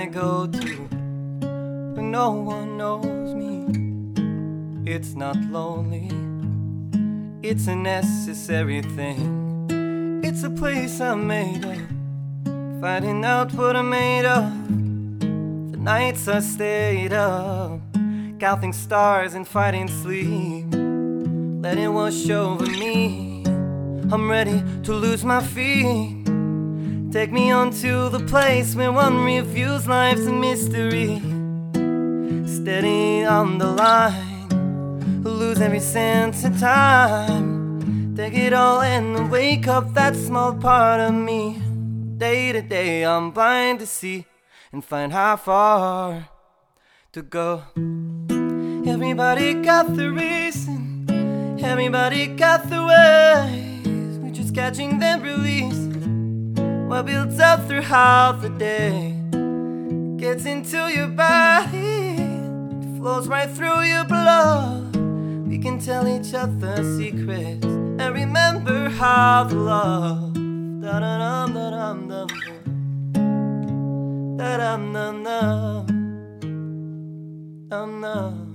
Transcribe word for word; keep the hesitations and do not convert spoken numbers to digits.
I go to, but no one knows me. It's not lonely, it's a necessary thing. It's a place I'm made of, finding out what I'm made of. The nights I stayed up, counting stars and fighting sleep, letting wash over me. I'm ready to lose my feet. Take me on to the place where one reviews life's a mystery. Steady on the line, lose every sense of time. Take it all and wake up that small part of me. Day to day I'm blind to see and find how far to go. Everybody got the reason, everybody got the ways. We're just catching them release. What builds up throughout the day gets into your body, it flows right through your blood. We can tell each other secrets and remember how the love da da dum da dum dum da dum dum dum dum dum.